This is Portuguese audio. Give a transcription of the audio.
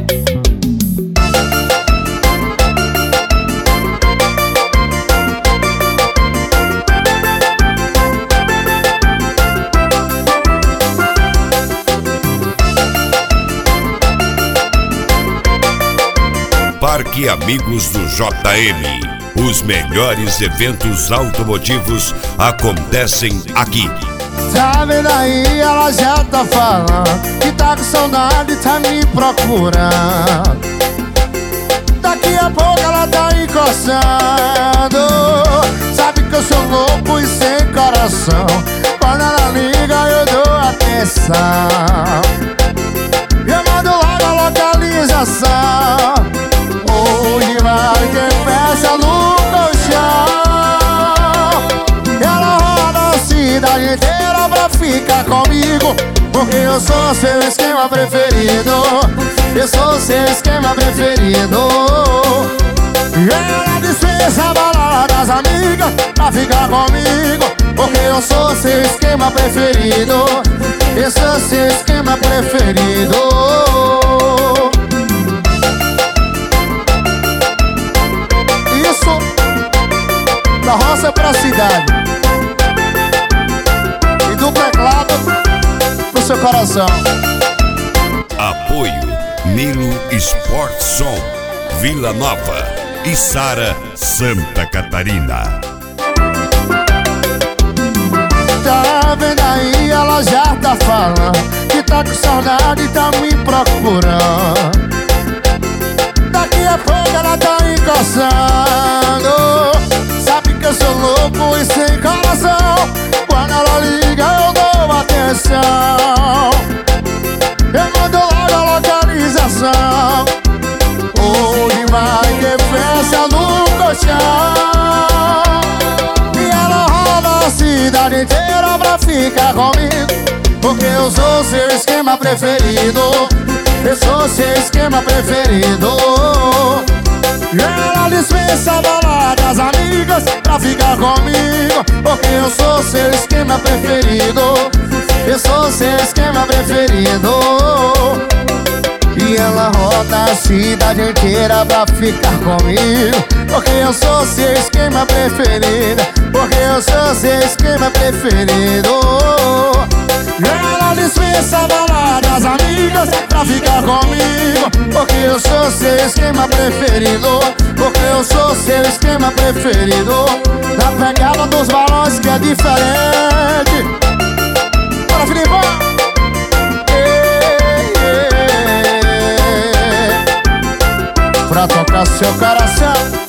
Parque Amigos do JM. Os melhores eventos automotivos acontecem aqui. Tá vendo aí, ela já tá falando que tá com saudade, tá me procurando. Daqui a pouco ela tá encostando. Sabe que eu sou louco e sem coração. Quando ela liga eu dou atenção. Eu mando logo a localização. Hoje vai ter festa no colchão. Ela roda a cidade inteira pra ficar comigo, porque eu sou seu esquema preferido. Eu sou seu esquema preferido. Ela dispensa a balada das amigas pra ficar comigo, porque eu sou seu esquema preferido. Eu sou seu esquema preferido. Da roça pra cidade e do teclado pro seu coração. Apoio Nilo Sport Som, Vila Nova e Sara, Santa Catarina. Tá vendo aí, ela já tá falando que tá com saudade e tá me procurando. Daqui a pouco ela tá encostando. Sabe que eu sou louco e sem coração. Quando ela liga eu dou atenção. Eu mando logo a localização. Hoje vai ter festa no colchão. E ela roda a cidade inteira pra ficar comigo, porque eu sou seu esquema preferido. Eu sou seu esquema preferido. Ela dispensa a balada das amigas pra ficar comigo, porque eu sou seu esquema preferido. Eu sou seu esquema preferido. E ela roda a cidade inteira pra ficar comigo, porque eu sou seu esquema preferido. Porque eu sou seu esquema preferido. Ela dispensa a balada das amigas pra ficar comigo, porque eu sou seu esquema preferido. Porque eu sou seu esquema preferido. Na pegada dos balões que é diferente. Bora, Filipão! Pra tocar seu coração.